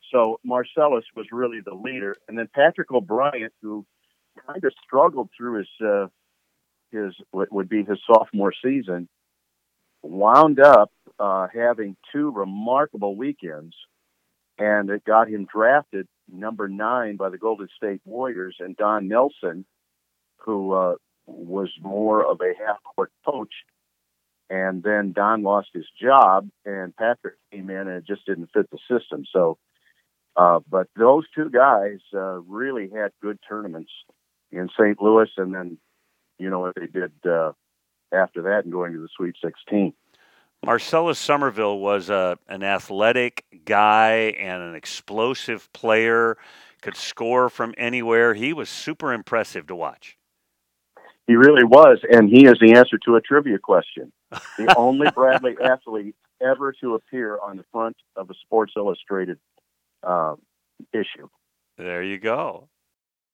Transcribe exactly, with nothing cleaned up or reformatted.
So Marcellus was really the leader, and then Patrick O'Brien, who kind of struggled through his uh, his what would be his sophomore season, wound up uh, having two remarkable weekends, and it got him drafted number nine by the Golden State Warriors. And Don Nelson, who uh, was more of a half-court coach, and then Don lost his job, and Patrick came in, and it just didn't fit the system. So, uh, but those two guys uh, really had good tournaments in Saint Louis, and then you know what they did uh, after that, and going to the Sweet sixteen. Marcellus Somerville was a, an athletic guy and an explosive player, could score from anywhere. He was super impressive to watch. He really was, and he is the answer to a trivia question. The only Bradley athlete ever to appear on the front of a Sports Illustrated uh, issue. There you go.